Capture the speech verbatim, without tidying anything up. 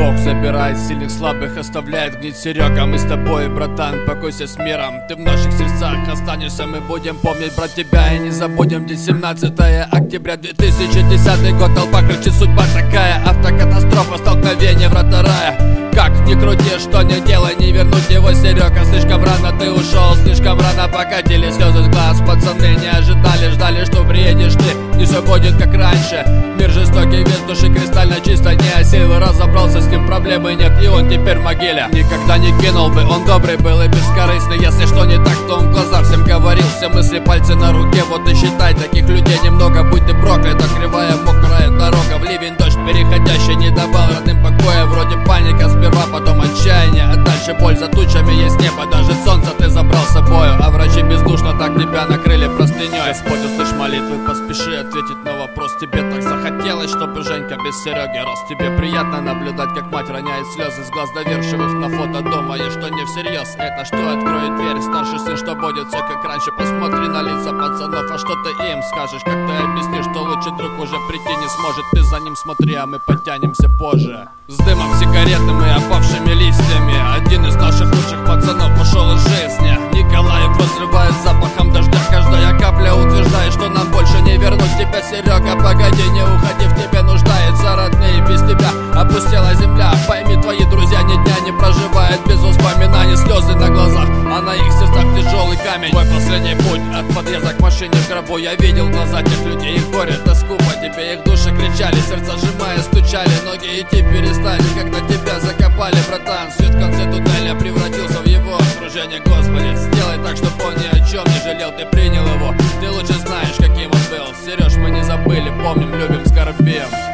Бог забирает сильных, слабых, оставляет гнить. Серега, мы с тобой, братан, покойся с миром. Ты в наших сердцах останешься, мы будем помнить, брат, тебя и не забудем. Здесь семнадцатое октября две тысячи десятый год. Толпа кричит, судьба такая, автокатастрофа, столкновение, врата рая. Как ни крути, что не делай, не вернуть его, Серега. Слишком рано ты ушел, слишком рано покатили слезы с глаз. Пацаны не ожидали, ждали, что приедешь ты. Не все будет как раньше. Мир жестокий, без души кристально чисто. Не осел, разобрался с ним, проблемы нет, и он теперь в могиле. Никогда не кинул бы, он добрый был и бескорыстный. Если что не так, то он в глаза всем говорил. Все мысли, пальцы на руке, вот и считай, таких людей немного. Будь ты проклята, кривая, мокрая дорога. В ливень, дождь переходящий не давал родным покоя. Вроде паника сперва, потом отчаяние, а дальше боль. За тучами есть небо, даже солнце ты забрал с собою. А врачи бездушно так тебя накрыли простыней. Господь, услышь молитвы, поспеши ответить на вопрос. Тебе так захотелось, чтобы Женька без Сереги рос. Тебе приятно наблюдать, как мать роняет слезы с глаз доверчивых на фото, думая, что не всерьез. Это что откроет дверь? Старший сын, что будет все как раньше. Посмотри на лица пацанов, а что ты им скажешь? Как ты объяснишь, что лучший друг уже прийти не сможет? Ты за ним смотри, а мы подтянемся позже. С дымом сигаретным и опавшими листьями один из наших лучших пацанов ушел из жизни. Николаев разрывает запахом дождя. Каждая капля утверждает, что нам больше не вернуть тебя, Серега. Погоди, не уходи, в тебе нуждаются родные. Без тебя опустела земля. Пойми, твои друзья ни дня не проживают без воспоминаний. Слезы на глазах, а на их сердцах тяжелый камень. Твой последний путь от подъезда к машине в гробу. Я видел глаза тех людей, их горе, тоску по тебе. Их души кричали, сердца сжимая, стучали. Ноги идти перестали, когда тебя закопали, братан. Свет в конце туннеля превратился в его окружение. Господи, сделай так, чтобы он ни о чем не жалел. Ты принял его, ты лучше знаешь, каким он был. Сереж, мы не забыли, помним, любим, скорбим.